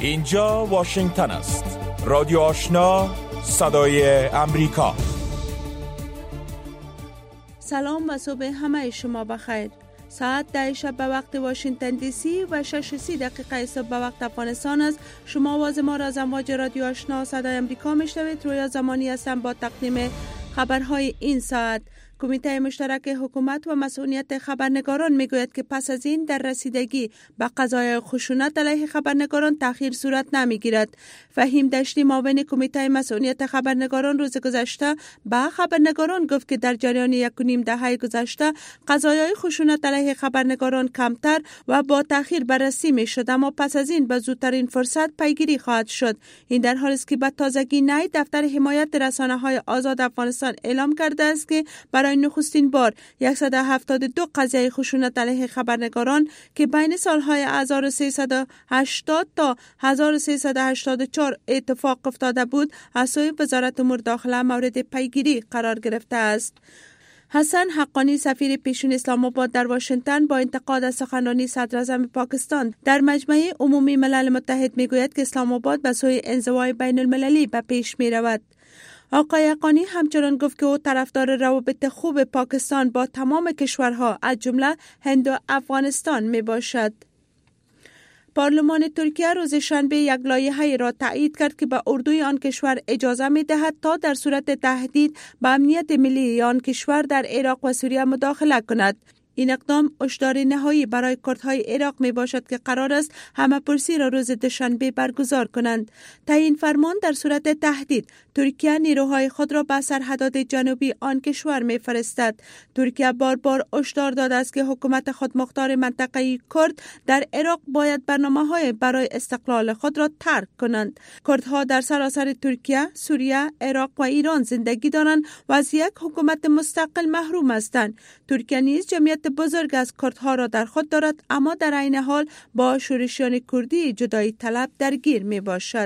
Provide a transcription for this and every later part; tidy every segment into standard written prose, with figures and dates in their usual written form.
اینجا واشنگتن است. رادیو آشنا، صدای امریکا. سلام و صبح همه شما بخیر. ساعت 10 شب به وقت واشنگتن دی سی و 6:30 صبح به وقت افغانستان است. شما آواز ما را از امواج رادیو آشنا صدای امریکا میشنوید. رویا زمانی هستم با تقدیم خبرهای این ساعت. کمیته مشترک حکومت و مسئولیت خبرنگاران میگوید که پس از این در رسیدگی به قضایای خشونت علیه خبرنگاران تأخیر صورت نمیگیرد. فهیم دشتی معاون کمیته مسئولیت خبرنگاران روز گذشته به خبرنگاران گفت که در جریان 1.5 دهه گذشته قضایای خشونت علیه خبرنگاران کمتر و با تأخیر بررسی میشد، اما پس از این به زودترین فرصت پیگیری خواهد شد. این در حالی است که به تازگی نهایی دفتر حمایت رسانه‌های آزاد افغانستان اعلام کرده است که برای نخستین بار 172 قضیه خشونت علیه خبرنگاران که بین سالهای 1380 تا 1384 اتفاق افتاده بود از سوی وزارت امور داخله مورد پیگیری قرار گرفته است. حسن حقانی سفیر پیشین اسلام آباد در واشنگتن با انتقاد از سخنرانی صدر اعظم پاکستان در مجمع عمومی ملل متحد میگوید که اسلام آباد به سوی انزوای بین المللی به پیش می رود. آقای حقانی همچنان گفت که او طرفدار روابط خوب پاکستان با تمام کشورها از جمله هند و افغانستان می باشد. پارلمان ترکیه روز شنبه یک لایحه را تایید کرد که به اردوی آن کشور اجازه می دهد تا در صورت تهدید به امنیت ملی آن کشور در عراق و سوریه مداخله کند. این اقدام هشدار نهایی برای کردهای عراق می باشد که قرار است همه‌پرسی را روز دوشنبه برگزار کنند. تعیین فرمان در صورت تهدید ترکیه نیروهای خود را به سرحدات جنوبی آن کشور می فرستد. ترکیه بار بار هشدار داده است که حکومت خودمختار منطقه کرد در عراق باید برنامه‌های برای استقلال خود را ترک کنند. کردها در سراسر ترکیه، سوریه، عراق و ایران زندگی دارند و از یک حکومت مستقل محروم هستند. ترکیه نیز جمعیت بزرگ از کردها را در خود دارد، اما در عین حال با شورشیان کردی جدایی طلب درگیر می باشد.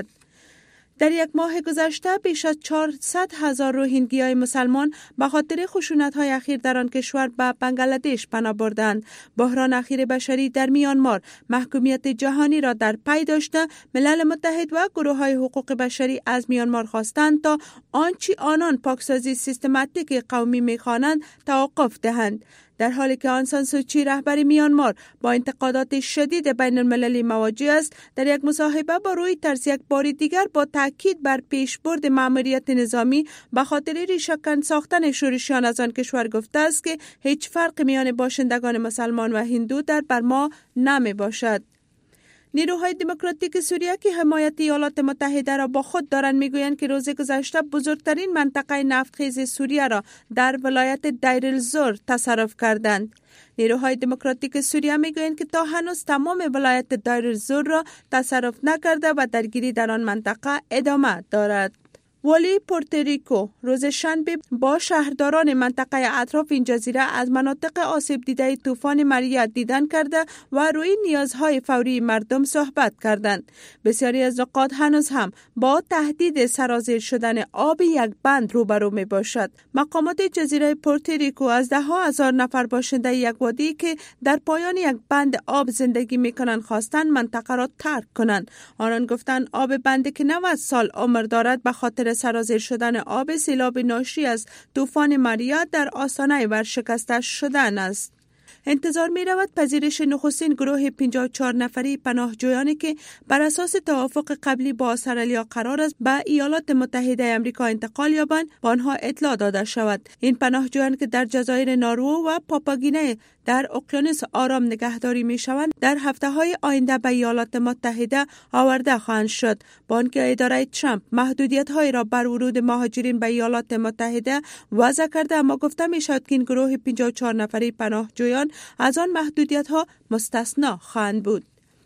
در یک ماه گذشته بیش از 400,000 روهینگیای مسلمان به خاطر خشونت‌های اخیر در آن کشور به بنگلادش پناه بردند. بحران اخیر بشری در میانمار محکومیت جهانی را در پی داشته، ملل متحد و گروه‌های حقوق بشری از میانمار خواستند تا آنچه آنان پاکسازی سیستماتیک قومی می‌خوانند توقف دهند. در حالی که آن سان سوچی رهبر میانمار با انتقادات شدید بین المللی مواجه است، در یک مصاحبه با روی ترس یک بار دیگر با تاکید بر پیشبرد مأموریت نظامی به خاطر ریشه‌کن ساختن شورشیان از آن کشور گفته است که هیچ فرق میان باشندگان مسلمان و هندو در برما نمی باشد. نیروهای دموکراتیک سوریه که حمایت ایالات متحده را با خود دارند میگویند که روز گذشته بزرگترین منطقه نفتخیز سوریه را در ولایت دیر الزور تصرف کردند. نیروهای دموکراتیک سوریه میگویند که تا هنوز تمام ولایت دیر الزور را تصرف نکرده و درگیری در آن منطقه ادامه دارد. والی پورتوریکو روز شنبه با شهرداران منطقه اطراف این جزیره از مناطق آسیب دیده طوفان ماریا دیدن کرده و روی نیازهای فوری مردم صحبت کردند. بسیاری از نقاط هنوز هم با تهدید سرازیر شدن آب یک بند روبرو می باشد. مقامات جزیره پورتوریکو از 10,000 نفر باشنده یک وادی که در پایان یک بند آب زندگی می کنند خواستند منطقه را ترک کنند. آنان گفتند آب بندی که 90 سال عمر دارد به خاطر سرازیر شدن آب سیلاب ناشی از طوفان ماریا در آستانه ورشکسته شدن است. انتظار می رود پذیرش نخستین گروه 54 نفری پناهجویانی که بر اساس توافق قبلی با استرالیا قرار است به ایالات متحده آمریکا انتقال یابند با آنها اطلاع داده شود. این پناهجویان که در جزایر نارو و پاپاگینه در اقیانوس آرام نگهداری می شوند در هفته های آینده به ایالات متحده آورده خواهند شد. با آنکه اداره ترامپ محدودیت های را بر ورود مهاجرین به ایالات متحده وضع کرده، اما گفته می شود که این گروه 54 نفری پناهجویان از آن محدودیت ها مستثنا خواهند بود.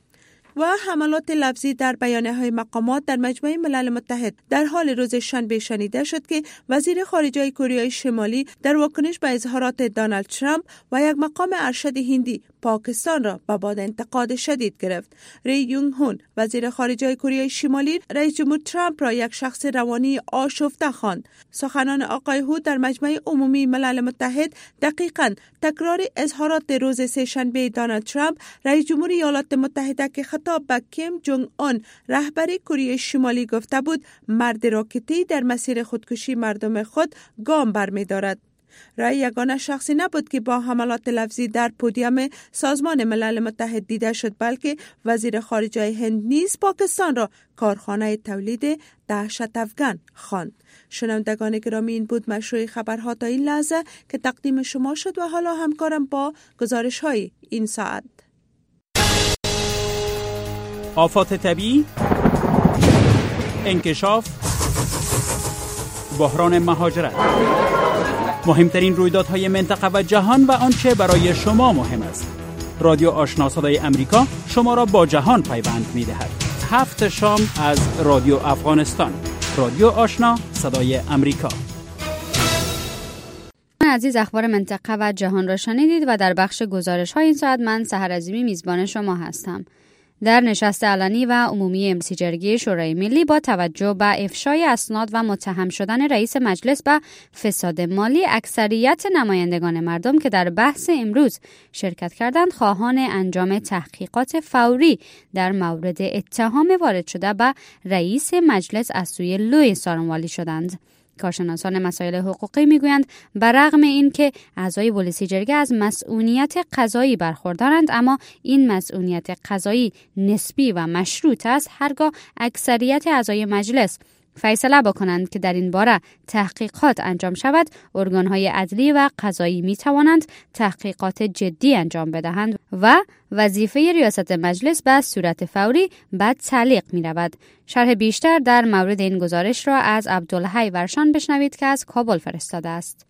و حملات لفظی در بیانیه‌های مقامات در مجمع ملل متحد در حال روز شنبه شنیده شد که وزیر خارجه کره شمالی در واکنش به اظهارات دونالد ترامپ و یک مقام ارشد هندی پاکستان را به باد انتقاد شدید گرفت. ری یونگ هون وزیر خارجه کره شمالی رئیس جمهور ترامپ را یک شخص روانی آشفته خواند. سخنان آقای هو در مجمع عمومی ملل متحد دقیقاً تکرار اظهارات روز سه‌شنبه دونالد ترامپ رئیس جمهور ایالات متحده که خطاب به کیم جونگ اون رهبر کره شمالی گفته بود مرد راکتی در مسیر خودکشی مردم خود گام برمی‌دارد. رای یگانه شخصی نبود که با حملات لفظی در پودیوم سازمان ملل متحد دیده شد، بلکه وزیر خارجه هند نیز پاکستان را کارخانه تولید دهشت افغان خواند. شنوندگان گرامی، این بود مشروع خبرها تا این لحظه که تقدیم شما شد و حالا همکارم با گزارش های این ساعت. آفات طبیعی، انکشاف، بحران مهاجرت، مهمترین رویدادهای منطقه و جهان و آنچه برای شما مهم است. رادیو آشنا صدای امریکا شما را با جهان پیوند می‌دهد. 7 شام از رادیو افغانستان. رادیو آشنا صدای امریکا. عزیز، اخبار منطقه و جهان را شنیدید و در بخش گزارش های این ساعت من سحر عظیمی میزبان شما هستم. در نشست علنی و عمومی امسی جرگه شورای ملی با توجه به افشای اسناد و متهم شدن رئیس مجلس به فساد مالی، اکثریت نمایندگان مردم که در بحث امروز شرکت کردند خواهان انجام تحقیقات فوری در مورد اتهام وارد شده به رئیس مجلس از سوی لوی سارنوالی شدند. کارشناسان مسائل حقوقی میگویند برغم این که اعضای پلیسی جرگه از مسئولیت قضایی برخوردارند، اما این مسئولیت قضایی نسبی و مشروط است. هرگاه اکثریت اعضای مجلس فیصله بکنند که در این باره تحقیقات انجام شود، ارگانهای عدلی و قضایی می توانند تحقیقات جدی انجام بدهند و وظیفه ریاست مجلس به صورت فوری به تعلیق می رود. شرح بیشتر در مورد این گزارش را از عبدالحی ورشان بشنوید که از کابل فرستاده است.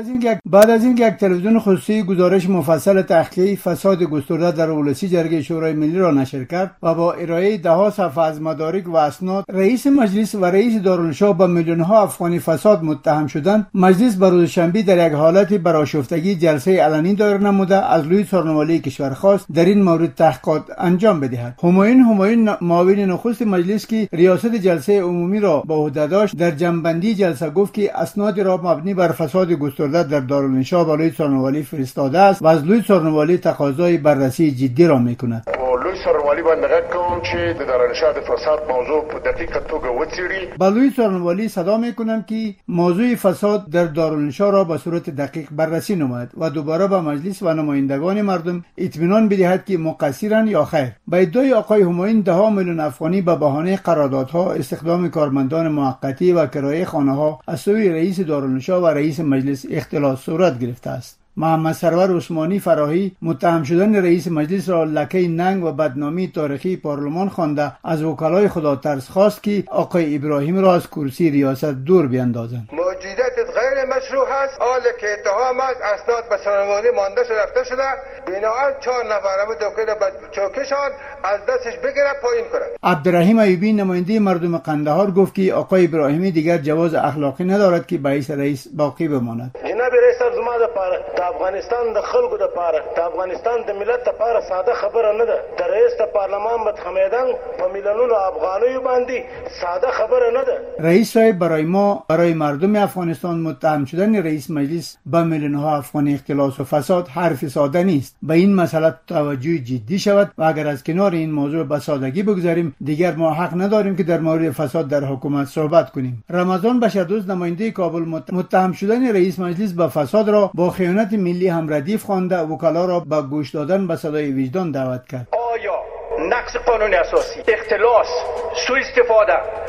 بعد از اینکه یک تلویزیون خصوصی گزارش مفصل تحقیقی فساد گسترده در پلیسی جرگه شورای ملی را نشر کرد و با ارائه ده‌ها صفحه از مدارک و اسناد رئیس مجلس و رئیس دارالنشا با میلیون‌ها افغانی فساد متهم شدند، مجلس بر روز شنبه در یک حالت برآشفتگی جلسه علنی دایر نموده از لوی سارنوالی کشور خواست در این مورد تحقیقات انجام بدهد. همایون معاون نخست مجلس که ریاست جلسه عمومی را به عهده داشت، در جنبندی جلسه گفت که اسناد را مبنی بر فساد گسترده در دارالنشا به لوی سارنوالی فرستاده است و از لوی سارنوالی تقاضای بررسی جدی را میکند. لوی سارنوالی باندې کوم چې د دارالنشا د فساد موضوع په دقیقه توګه وڅېړي. با لوی سارنوالی صدا میکنم که موضوع فساد در دارالنشا را به صورت دقیق بررسی نماید و دوباره به مجلس و نمایندگان مردم اطمینان بدهد که مقصرند یا خیر. به ادعای آقای همایون 10 میلیون افغانی به بهانه قراردادها، استخدام کارمندان موقتی و کرایه خانه‌ها از سوی رئیس دارالنشا و رئیس مجلس اختلاس صورت گرفته است. محمد سرور عثمانی فراهی متهم شدن رئیس مجلس را لکه ننگ و بدنامی تاریخی پارلمان خوانده از وکلای خدا ترس خواست که آقای ابراهیم را از کرسی ریاست دور بیاندازند. موجودیت غیر مشروع است، حالی که اتهام است اسناد به سارنوالی مانده رفته شده، بنابراین 4 نفر دوکل به چوکشان از دستش بگیره پایین کنند. عبدالرحیم ایوبی نماینده مردم قندهار گفت که آقای ابراهیمی دیگر جواز اخلاقی ندارد که به رئیس باقی بماند. جناب رئیس زما د افغانستان د خلکو د پاره د افغانستان د ملت لپاره ساده خبره نه ده. د رئیس د پارلمان متخمیدن په میلیونونو افغانیو باندې ساده خبره نه ده. رئیس صاحب برای مردم افغانستان متهم شدن رئیس مجلس با میلیون‌ها افغانی اختلاس و فساد حرف ساده نیست. به این مسئله توجه جدی شود و اگر از کنار این موضوع به سادگی بگذاریم، دیگر ما حق نداریم که در مورد فساد در حکومت صحبت کنیم. رمضان بشردوست نماینده کابل متهم شدن رئیس مجلس با فساد را با خیانت ملی هم ردیف خوانده وکلا را به گوش دادن به صدای وجدان دعوت کرد. آیا نقض قانون اساسی، اختلاس، سوء استفاده،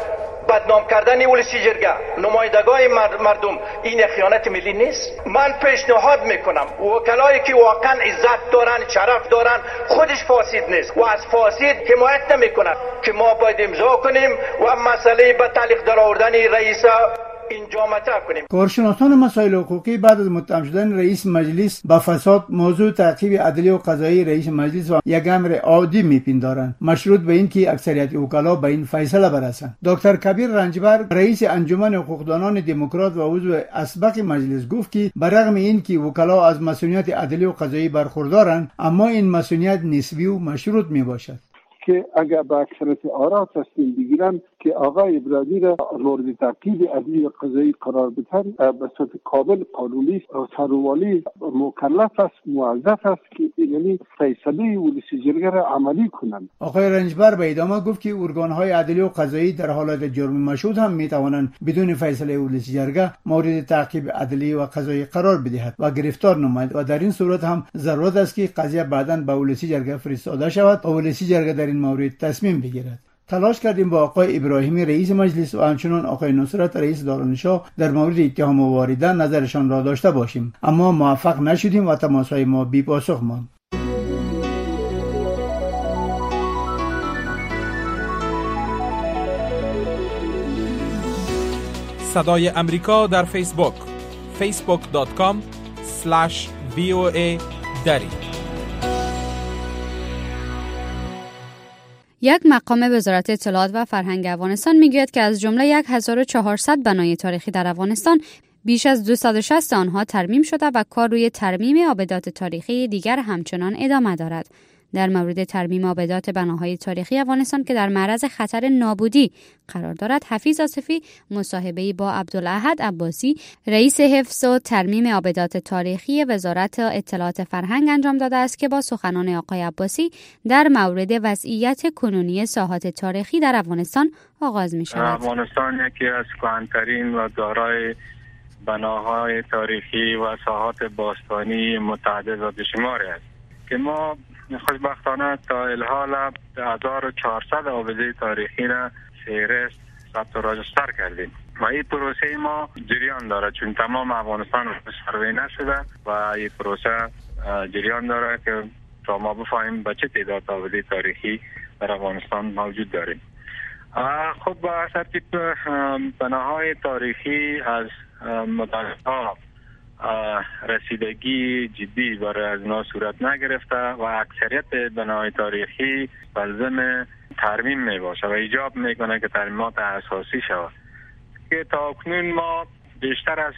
بدنام کردن پلیسی جرگه، نمایندگان مردم این خیانت ملی نیست؟ من پیشنهاد میکنم وکلایی که واقعا عزت دارن، شرف دارن، خودش فاسد نیست و از فاسد حمایت نمیکنن که ما باید امضا کنیم و مسئله به تعلیق در آوردن رئیس اینجا مطرح کنیم. کارشناسان مسائل حقوقی بعد از متهم شدن رئیس مجلس با فساد موضوع تعقیب عدلی و قضایی رئیس مجلس و یک امر عادی میپندارند، مشروط به اینکه اکثریت وکلا به این فیصله برسند. دکتر کبیر رنجبر رئیس انجمن حقوقدانان دموکرات و عضو اسبق مجلس گفت که برغم اینکه وکلا از مسئولیت عدلی و قضایی برخوردارند، اما این مسئولیت نسبی و مشروط میباشد که اگر با اکثریت آرا تصمیم بگیرن که آقای ابراهیمی را مورد تعقیب عدلی و قضایی قرار بدهند به صورت کامل قانونی سروالی مکلف است، موظف است که یعنی فیصله ولسی جرگه را عملی کنند. آقای رنجبر به ادامه گفت که ارگان‌های عدلی و قضایی در حالت جرم مشهود هم می‌توانند بدون فیصله ولسی جرگه مورد تعقیب عدلی و قضایی قرار بدهد و گرفتار نماید و در این صورت هم ضرورت است که قضیه بعداً به ولسی جرگه فرستاده شود و ولسی جرگه در این مورد تصمیم بگیرد. تلاش کردیم با آقای ابراهیمی رئیس مجلس و همچنان آقای نصرت رئیس دارالنشاء در مورد اتهام وارده نظرشان را داشته باشیم، اما موفق نشدیم و تماس‌های ما بی پاسخ ماند. صدای امریکا در فیسبوک facebook.com/VOA دری. یک مقام وزارت اطلاعات و فرهنگ افغانستان میگوید که از جمله 1400 بنای تاریخی در افغانستان بیش از 260 آنها ترمیم شده و کار روی ترمیم آبدات تاریخی دیگر همچنان ادامه دارد. در مورد ترمیم آبدات بناهای تاریخی افغانستان که در معرض خطر نابودی قرار دارد، حفیظ آصفی مصاحبه‌ای با عبدالاحد عباسی رئیس حفظ و ترمیم آبدات تاریخی وزارت اطلاعات فرهنگ انجام داده است که با سخنان آقای عباسی در مورد وضعیت کنونی ساحات تاریخی در افغانستان آغاز می شود. افغانستان یکی از کهن‌ترین و دارای بناهای تاریخی و ساحات باستانی متعدد و بیشماری است که ما خوشبختانه تا الحال 1400 آبده تاریخی را فهرست ثبت و راجستر کردیم و این پروسه ما جریان داره، چون تمام افغانستان سروی نشده و این پروسه جریان داره که تا ما بفهمیم به چه تعداد آبده تاریخی در افغانستان موجود داریم. خب با ترتیب بناهای تاریخی از مدت‌ها رسیدگی جدی برای از اینا صورت نگرفته و اکثریت بناهای تاریخی ملزم ترمیم می باشه و ایجاب میکنه که ترمیمات اساسی شود که تا اکنون ما بیشتر از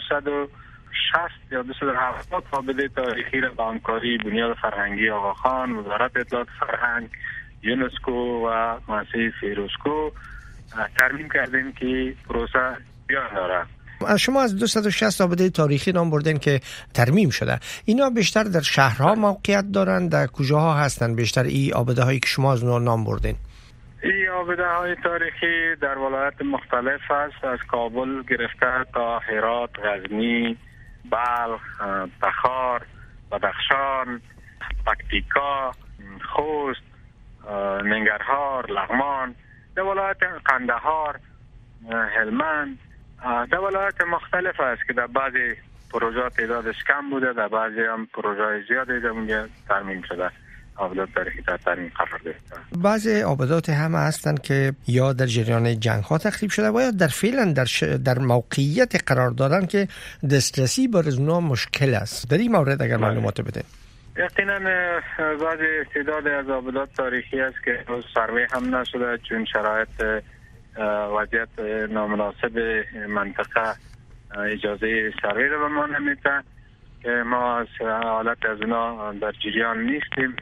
260 یا 270 آبده تاریخی را با همکاری بنیاد فرهنگی آقاخان، وزارت اطلاعات فرهنگ، یونسکو و مؤسسه فیروزکو ترمیم کردیم که پروسه بیان داره. شما از 260 آبده تاریخی نام بردین که ترمیم شده. اینا بیشتر در شهرها موقعیت دارند؟ در کجاها هستند بیشتر این آبده هایی که شما از نام بردین؟ این آبده های تاریخی در ولایات مختلف است، از کابل گرفته تا هرات، غزنی، بلخ، تخار، بدخشان، پکتیکا، خوست، ننگرهار، لغمان، در ولایات قندهار، هلمند، در ولایات مختلف است که در بعضی پروژه تعدادش کم بوده، در بعضی هم پروژه زیادی در ترمیم شده. آبدات تاریخی در ترمیم قرار گرفته. بعضی آبدات هم هستند که یا در جریان جنگ ها تخریب شده و یا در فعلا در موقعیت قرار دارن که دسترسی بر اونها مشکل است. در این مورد اگر معلومات بده. یقینا بعضی تعداد از آبدات تاریخی است که سروی هم نشده چون شرایط وضعیت نامناسب منطقه اجازه سروی رو به ما نمیده که ما از حالت از اونا در جریان نیستیم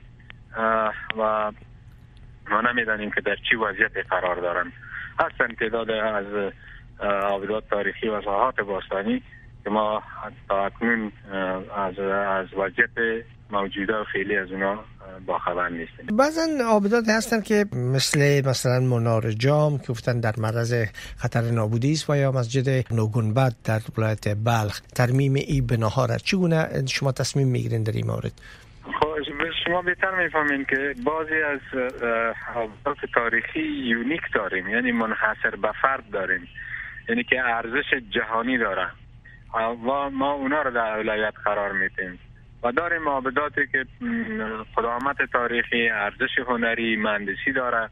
و ما نمیدانیم که در چی وضعیت قرار دارن. هستن تعداد از آبدات تاریخی و ساحات باستانی که ما تا اکنون از وضعیت موجوده و فعلی از اونا با خبر نیستیم. بعضا آبدات هستن که مثلا منار جام که گفتن در معرض خطر نابودی است و یا مسجد نوگنبد در ولایت بلخ. ترمیم این بناها را چگونه شما تصمیم میگیرین در این مورد؟ شما بهتر میفهمین که بعضی از آبدات تاریخی یونیک داریم، یعنی منحصر به فرد داریم، یعنی که ارزش جهانی داره و ما اونا رو در اولویت قرار میدیم و داریم آبداتی که قدامت تاریخی، ارزش هنری، مهندسی داره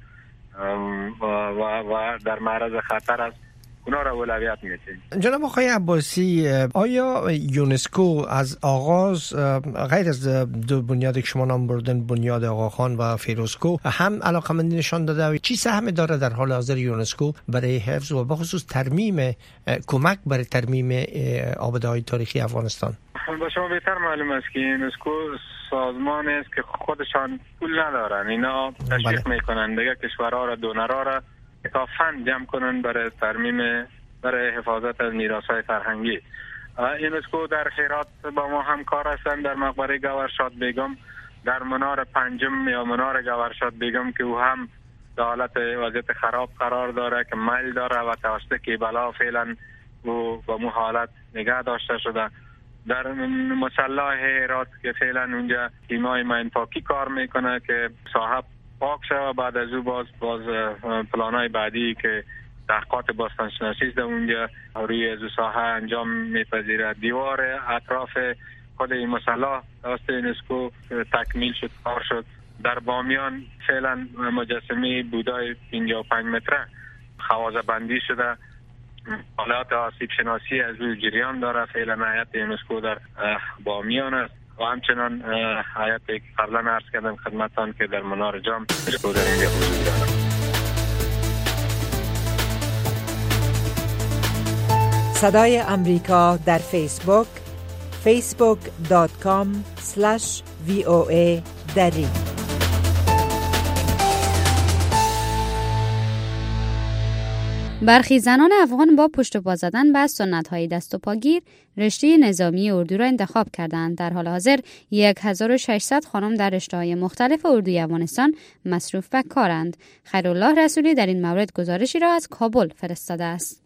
و در معرض خطر است، اونا را اولویت میدیم. جناب آقای عباسی، آیا یونسکو از آغاز غیر از دو بنیادی که شما نام بردن، بنیاد آقاخان و فیروزکو، هم علاقه‌مندی نشان داده و چی سهم داره در حال حاضر یونسکو برای حفظ و بخصوص ترمیم، کمک برای ترمیم آبده‌های تاریخی افغانستان؟ با شما بهتر معلوم است که یونسکو سازمانی است که خودشان پول ندارن، اینا تشویق میکنن دیگه کشورها را، دونرها را فند جمع کنن برای ترمیم، برای حفاظت از میراث‌های فرهنگی. یونسکو در هرات با ما همکار هستند در مقبره گوهرشاد بیگم، در منار پنجم یا منار گوهرشاد بیگم که او هم در حالت وضعیت خراب قرار داره که میل داره و توسط کیبلا فعلا او با مو حالت نگه داشته شده. در مصلی هرات که فعلا اونجا تیمای ماین پاکی کار میکنه که صاحب پاک شد. بعد از او باز پلانای بعدی که تحقیقات باستانشناسی است اونجا روی از ساحه انجام میپذیره. دیوار اطراف خود این مصلی توسط یونسکو تکمیل شد، کار شد. در بامیان فعلا مجسمه بودای 55 متره خوازه بندی شده، حالات آسیب شناسی از روی جریان داره. فعلا هیئت یونسکو در بامیان است و همچنان هیئت که قبلا عرض کردم خدمتان که در منار جام یونسکو در اینجا وجود دارد. صدای امریکا در فیسبوک facebook.com/VOA دری. برخی زنان افغان با پشت پا زدن به سنت‌های دست و پاگیر رشته نظامی اردو را انتخاب کردند. در حال حاضر 1600 خانم در رشته‌های مختلف اردوی افغانستان مصروف به کارند. خیرالله رسولی در این مورد گزارشی را از کابل فرستاده است.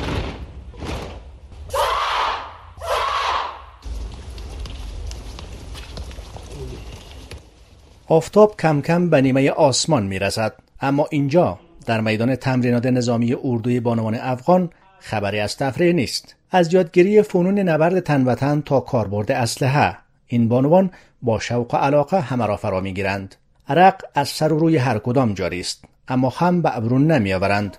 آفتاب کم کم به نیمه آسمان می رسد، اما اینجا در میدان تمرینات نظامی اردوی بانوان افغان خبری از تفریح نیست. از یادگیری فنون نبرد تن به تن تا کاربرد اسلحه، این بانوان با شوق و علاقه همه را فرا می گیرند. عرق از سر و روی هر کدام جاری است، اما هم به ابرون نمی آورند.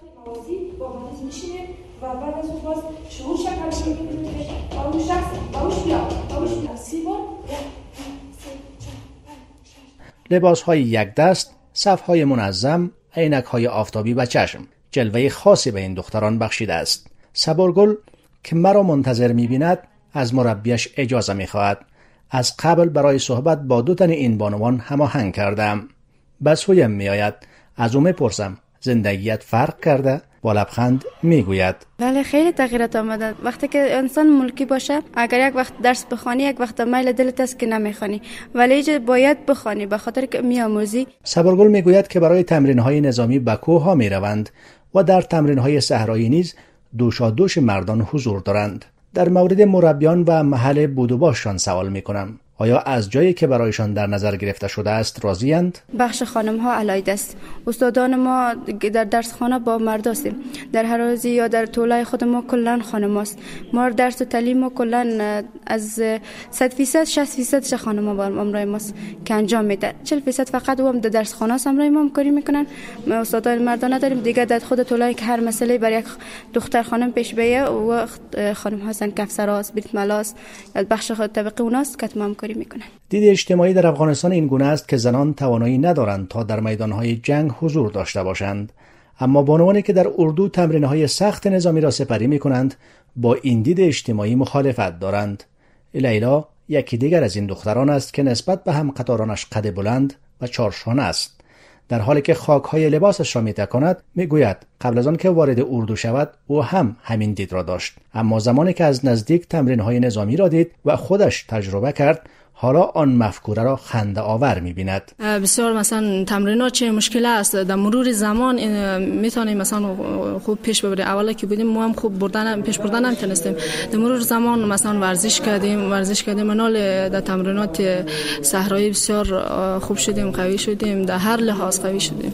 لباس‌های یک دست، صف‌های منظم، عینک‌های آفتابی و چشم جلوه خاصی به این دختران بخشیده است. صبرگل که مرا منتظر می‌بیند از مربیش اجازه می‌خواهد. از قبل برای صحبت با دو تن این بانوان هماهنگ کردم. به سویم می‌آید، از او می‌پرسم زندگیت فرق کرده؟ با لبخند میگوید بله خیلی تغییرات آمده. وقتی که انسان ملکی باشه، اگر یک وقت درس بخوانی، یک وقت میل دلت است که نمیخوانی، ولی باید بخوانی به خاطر که میآموزی. صبرگل میگوید که برای تمرین‌های نظامی به کوه‌ها میروند و در تمرین‌های صحرایی نیز دوشادوش مردان حضور دارند. در مورد مربیان و محل بود و باششان سوال میکنم. آیا از جایی که برایشان در نظر گرفته شده است راضی‌اند؟ بخش خانم ها علاید است. استادان ما در درس خانه با مرد هستیم. در هرازی یا در طولای خود ما کلن خانم هست. ما درس و تعلیم ما کلن از 100% 60% خانم ها با امرای ماست که انجام میده. 40% فقط هم در درس خانه است امرای ما کاری میکنن. ما استادان مردانه داریم دیگه. در خود طولای که هر مسئله برای یک دختر خانم پیش بیه و خانم هستن که افسراست، بیت ملاست، بخش طبقه اوناست که تمام میکنن. دید اجتماعی در افغانستان این گونه است که زنان توانایی ندارند تا در میدانهای جنگ حضور داشته باشند، اما بانوانی که در اردو تمرینهای سخت نظامی را سپری میکنند با این دید اجتماعی مخالفت دارند. لیلا یکی دیگر از این دختران است که نسبت به هم قطارانش قد بلند و چارشانه است. در حالی که خاکهای لباسش را میتکاند میگوید قبل از آن که وارد اردو شود او هم همین دید را داشت، اما زمانی که از نزدیک تمرینهای نظامی را دید و خودش تجربه کرد حالا آن مفکوره را خنده آور می‌بیند. بسیار مثلا تمرینات چه مشکل است، در مرور زمان میتونیم مثلا خوب پیش ببریم. اولا که بودیم ما هم خوب پیش بردن نمیتونستیم. در مرور زمان مثلا ورزش کردیم منال در تمرینات صحرایی بسیار خوب شدیم، قوی شدیم، در هر لحاظ قوی شدیم.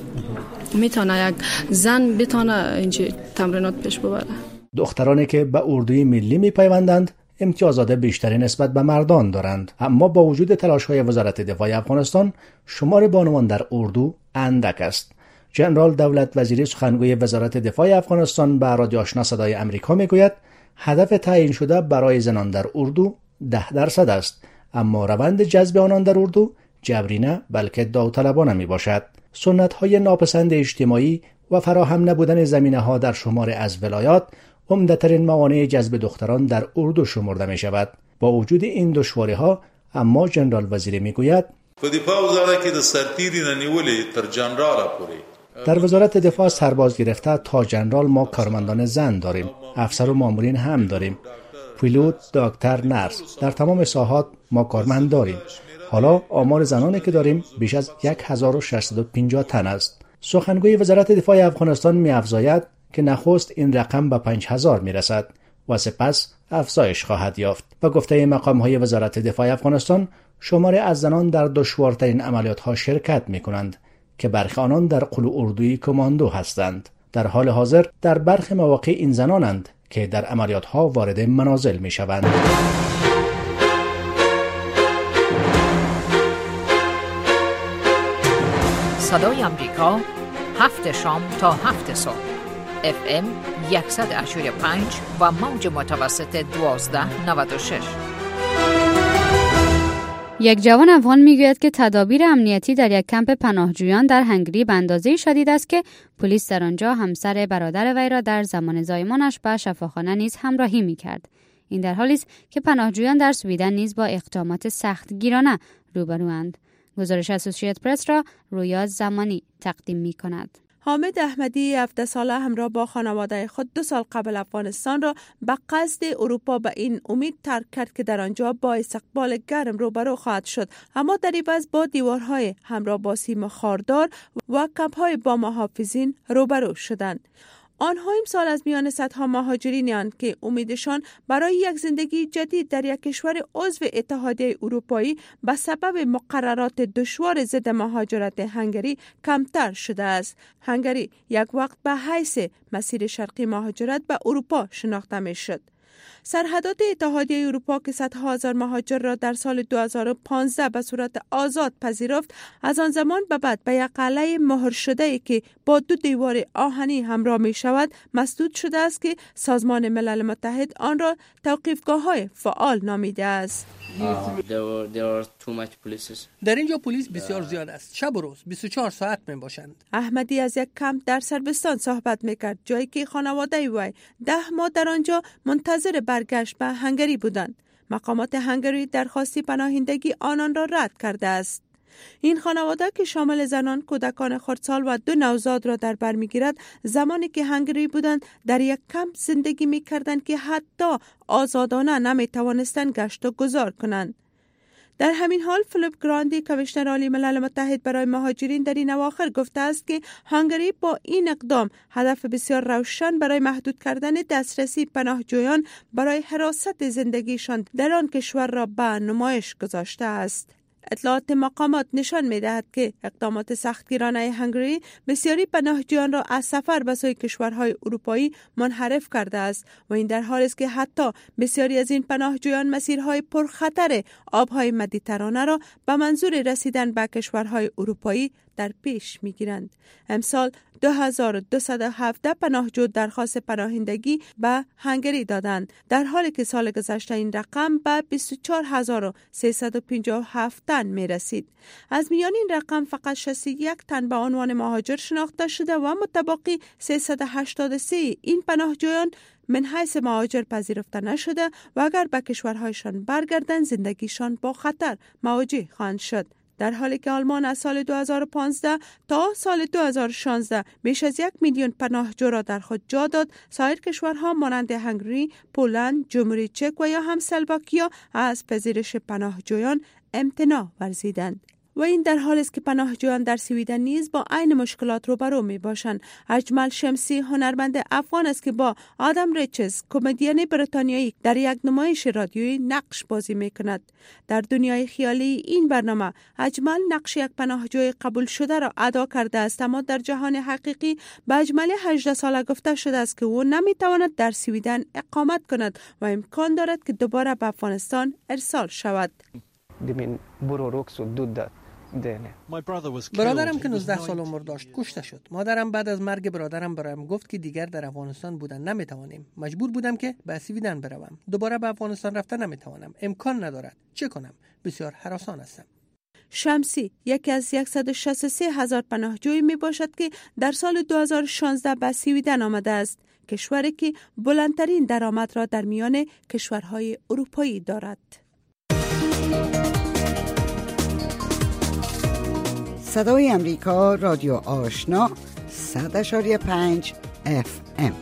میتونه یک زن بتونه اینجا تمرینات پیش ببره. دخترانی که به اردوی ملی میپیوندند امتیازات بیشتری نسبت به مردان دارند، اما با وجود تلاش‌های وزارت دفاع افغانستان شمار بانوان در اردو اندک است. جنرال دولت وزیری سخنگوی وزارت دفاع افغانستان به رادیو آشنا صدای امریکا میگوید هدف تعیین شده برای زنان در اردو 10% است، اما روند جذب آنان در اردو جبری نه بلکه داوطلبانه میباشد. سنت‌های ناپسند اجتماعی و فراهم نبودن زمینه‌ها در شمار از ولایات عمده‌ترین موانع جذب دختران در اردو شمرده می شود. با وجود این دشواری‌ها اما جنرال وزیری میگوید په دفاع وزارت کې د سرتیری نه نیولې تر جنراله پورې در وزارت دفاع سرباز گرفته تا جنرال ما کارمندان زن داریم، افسر و مامورین هم داریم، پیلوت، دکتر، نرس، در تمام ساحات ما کارمند داریم. حالا آمار زنانی که داریم بیش از 1650 تن است. سخنگوی وزارت دفاع افغانستان می‌افزاید که نخست این رقم به 5000 میرسد و سپس افزایش خواهد یافت. و گفته مقام‌های وزارت دفاع افغانستان شماری از زنان در دشوارترین عملیات‌ها شرکت می‌کنند که برخی آنان در قلو اردوی کماندو هستند. در حال حاضر در برخی مواقع این زنانند که در عملیات‌ها وارد منازل می‌شوند. صدای آمریکا 7 شام تا 7 صبح FM 100.5 و موج متوسط 1296. یک جوان افغان میگوید که تدابیر امنیتی در یک کمپ پناهجویان در هنگری به اندازه شدید است که پلیس در آنجا همسر برادر وی را در زمان زایمانش به شفاخانه نیز همراهی میکرد. این در حالی است که پناهجویان در سویدن نیز با اقدامات سختگیرانه روبروند. گزارش اسوسییت پرس را رویا زمانی تقدیم می کند. حامد احمدی 17 ساله همراه با خانواده خود 2 سال قبل افغانستان را به قصد اروپا به این امید ترک کرد که در آنجا با استقبال گرم روبرو خواهد شد، اما در عوض با دیوارهای همراه با سیم خاردار و کمپ‌های با محافظین روبرو شدند. آنها امسال از میان صدها مهاجرین‌اند که امیدشان برای یک زندگی جدید در یک کشور عضو اتحادیه اروپایی به سبب مقررات دشوار ضد مهاجرت هنگری کمتر شده است. هنگری یک وقت به حیث مسیر شرقی مهاجرت به اروپا شناخته می‌شد. سرحدات اتحادیه اروپا که صدها هزار مهاجر را در سال 2015 به صورت آزاد پذیرفت، از آن زمان به بعد به یک قلعه مهر شده که با 2 دیوار آهنی همراه می شود مسدود شده است که سازمان ملل متحد آن را توقیفگاه‌های فعال نامیده است. در اینجا پلیس بسیار زیاد است. شب و روز 24 ساعت می باشند. احمدی از یک کمپ در صربستان صحبت میکرد، جایی که خانواده وی 10 ماه در آنجا منتظر برگشت به هنگری بودند. مقامات هنگری درخواستی پناهندگی آنان را رد کرده است. این خانواده که شامل زنان، کودکان خردسال و 2 نوزاد را در بر میگیرد، زمانی که هنگری بودند در یک کمپ زندگی میکردند که حتی آزادانه نمیتوانستند گشت و گذار کنند. در همین حال فیلیپ گراندی کمیشنر عالی ملل متحد برای مهاجرین در این اواخر گفته است که هنگری با این اقدام هدف بسیار روشن برای محدود کردن دسترسی پناهجویان برای حراست زندگیشان در آن کشور را به نمایش گذاشته است. اطلاعات مقامات نشان می‌دهد که اقدامات سختگیرانه هنگری بسیاری پناهجویان را از سفر به سوی کشورهای اروپایی منحرف کرده است و این در حالی است که حتی بسیاری از این پناهجویان مسیرهای پرخطر آبهای مدیترانه را به منظور رسیدن به کشورهای اروپایی در پیش می‌گیرند. امسال 2217 پناهجو درخواست پناهندگی به هنگری دادند، در حالی که سال گذشته این رقم به 24357 تن می رسید. از میان این رقم فقط 61 تن به عنوان مهاجر شناخته شده و متبقی 383 این پناهجویان من حیث مهاجر پذیرفته نشده و اگر به کشورهایشان برگردند زندگیشان با خطر مواجه خواهند شد. در حالی که آلمان از سال 2015 تا سال 2016 بیش از 1 میلیون پناهجو را در خود جا داد، سایر کشورها مانند هنگری، پولند، جمهوری چک و یا هم اسلواکیا از پذیرش پناهجویان امتناع ورزیدند. و این در حالی است که پناهجویان در سویدن نیز با عین مشکلات روبرو می باشند. اجمل شمسی هنرمند افغان است که با آدم ریچز کمدین بریتانیایی در یک نمایش رادیویی نقش بازی می کند. در دنیای خیالی این برنامه اجمل نقش یک پناهجوی قبول شده را ادا کرده است، اما در جهان حقیقی به اجمل 18 ساله گفته شده است که او نمی تواند در سویدن اقامت کند و امکان دارد که دوباره به افغانستان ارسال شود. برادرم که 19 سال عمر داشت کشته شد. مادرم بعد از مرگ برادرم برایم گفت که دیگر در افغانستان بودن نمیتوانیم. مجبور بودم که به سویدن بروم. دوباره به افغانستان رفتن نمیتوانم. امکان ندارد. چه کنم؟ بسیار هراسان هستم. شمسی یکی از 163,000 پناهجویی می باشد که در سال 2016 به سویدن آمده است، کشوری که بلندترین درآمد را در میان کشورهای اروپایی دارد. صدای امریکا رادیو آشنا 100.5 FM.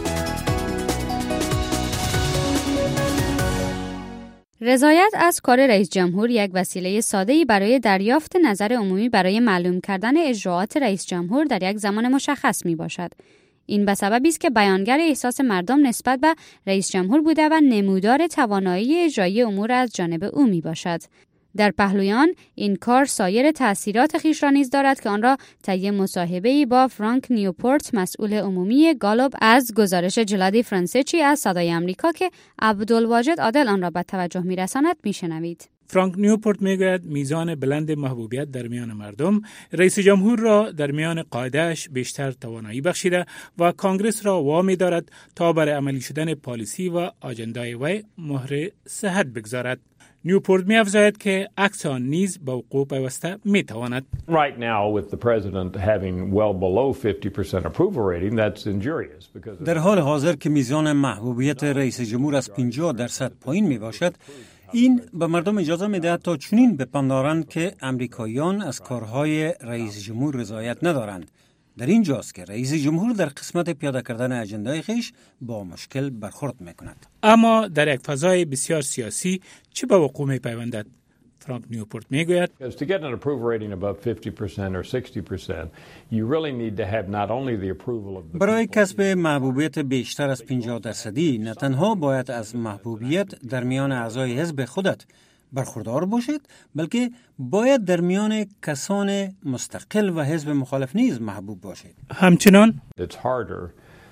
رضایت از کار رئیس جمهور یک وسیله ساده‌ای برای دریافت نظر عمومی برای معلوم کردن اجراءات رئیس جمهور در یک زمان مشخص می باشد. این به سببی است که بیانگر احساس مردم نسبت به رئیس جمهور بوده و نمودار توانایی اجرایی امور از جانب او می باشد. در پهلویان این کار سایر تأثیرات خویش را نیز دارد که آن را طی مصاحبه‌ای با فرانک نیوپورت مسئول عمومی گالوب از گزارش جلادی فرانسچی از صدای آمریکا که عبدالواجد عادل آن را به توجه می‌رساند میشنوید. فرانک نیوپورت میگوید میزان بلند محبوبیت در میان مردم رئیس جمهور را در میان قاعده‌اش بیشتر توانایی بخشیده و کانگرس را وامی دارد تا بر عملی شدن پالیسی و آجندای وی مهر صحت بگذارد. نیوپورت می‌افزاید که عکس آن نیز به وقوع پیوسته می‌تواند. Right now with the president having well below 50% approval rating that's injurious because در حال حاضر که میزان محبوبیت رئیس جمهور از 50% پایین میباشد، این به مردم اجازه میدهد تا چنین بپندارند که امریکاییان از کارهای رئیس جمهور رضایت ندارند. در این جاست که رئیس جمهور در قسمت پیاده کردن اجندای خویش با مشکل برخورد میکند. اما در یک فضای بسیار سیاسی چه به وقوع میپیوندد؟ فرانک نیوپورت میگوید to get an approval rating above 50% or 60% you really need to have not only the approval of the برای کسب محبوبیت بیشتر از 50% نه تنها باید از محبوبیت در میان اعضای حزب خودت برخوردار باشید، بلکه باید در میان کسان مستقل و حزب مخالف نیز محبوب باشید. همچنان it's harder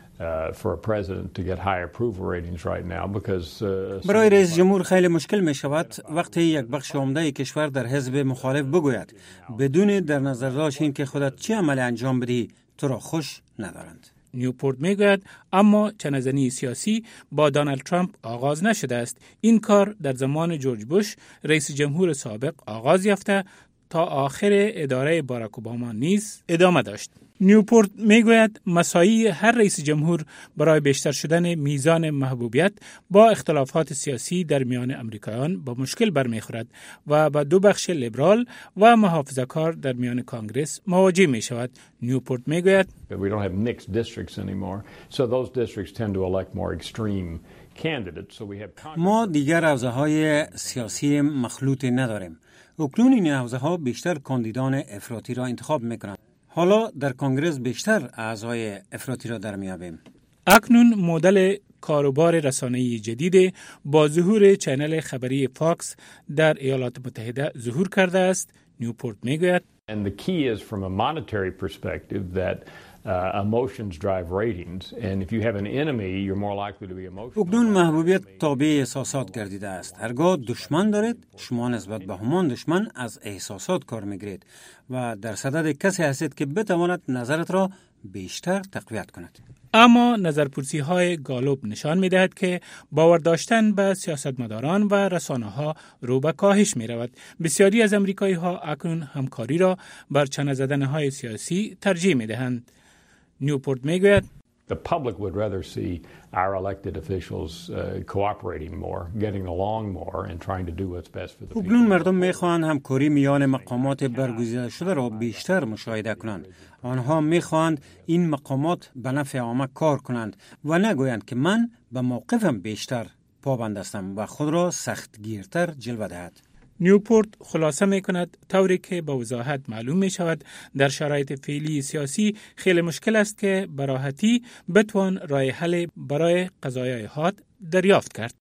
for a president to get high approval ratings right now because برای رئیس جمهور خیلی مشکل می شود وقتی یک بخش عمده کشور در حزب مخالف بگوید بدون در نظر داشت این که خودت چه عملی انجام بدی تو را خوش ندارند. نیوپورت میگوید اما چنزنی سیاسی با دونالد ترامپ آغاز نشده است. این کار در زمان جورج بوش رئیس جمهور سابق آغاز یافته تا آخر اداره باراک اوباما نیز ادامه داشت. نیوپورت میگوید مساعی هر رئیس جمهور برای بیشتر شدن میزان محبوبیت با اختلافات سیاسی در میان امریکایان با مشکل برمیخورد و با دو بخش لیبرال و محافظه‌کار در میان کانگرس مواجه می شود. نیوپورت میگوید we don't have mixed districts anymore so those districts tend to elect more extreme candidates so we have ما دیگر حوزه‌های سیاسی مخلوطی نداریم. اکنون این حوزه‌ها بیشتر کاندیدان افراطی را انتخاب می‌کنند. حالا در کنگره بیشتر اعضای افراطی را در میابیم. اکنون مدل کاروبار رسانه‌ای جدید با ظهور چنل خبری فاکس در ایالات متحده ظهور کرده است. نیوپورت میگوید And the key is from a monetary perspective that emotions drive ratings and if you have an enemy you're more likely to be emotional. اکنون محبوبیت تابع احساسات گردیده است. هرگاه دشمن دارید شما نسبت به همان دشمن از احساسات کار میگیرید و در صدد کسی هستید که بتواند نظرت را بیشتر تقویت کند. اما نظرپرسی‌های گالوب نشان می‌دهد که باور داشتن به سیاستمداران و رسانه‌ها رو به کاهش می‌رود. بسیاری از امریکایی‌ها اکنون همکاری را بر چانه زدن‌های سیاسی ترجیح می‌دهند. نیوپورت میگوید The public would rather see our elected officials cooperating more, getting along more and trying to do what's best for the people. اکنون مردم می‌خواهند همکاری میان مقامات برگزیده شده را بیشتر مشاهده کنند. آنها می‌خواهند این مقامات به نفع عامه کار کنند و نگویند که من به موقفم بیشتر پابند هستم و خود را سختگیرتر جلوه دهد. نیوپورت خلاصه می کند طوری که با وضاحت معلوم می شود در شرایط فعلی سیاسی خیلی مشکل است که به راحتی بتوان راه حل برای قضایای حاد دریافت کرد.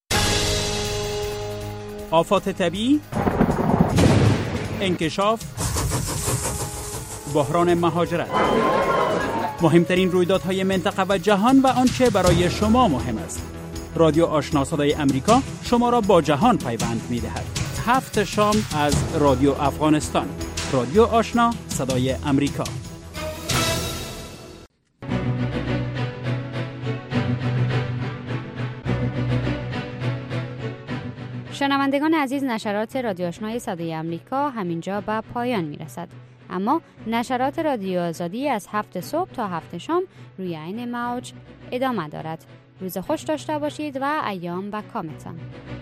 آفات طبیعی، انکشاف، بحران مهاجرت، مهمترین رویدادهای منطقه و جهان و آنچه برای شما مهم است. رادیو آشنا صدای امریکا شما را با جهان پیوند می دهد. 7 شام از رادیو افغانستان. رادیو آشنا صدای امریکا. شنوندگان عزیز، نشرات رادیو آشنای صدای امریکا همینجا به پایان می رسد. اما نشرات رادیو آزادی از 7 صبح تا 7 شام روی این موج ادامه دارد. روز خوش داشته باشید و ایام به کامتان.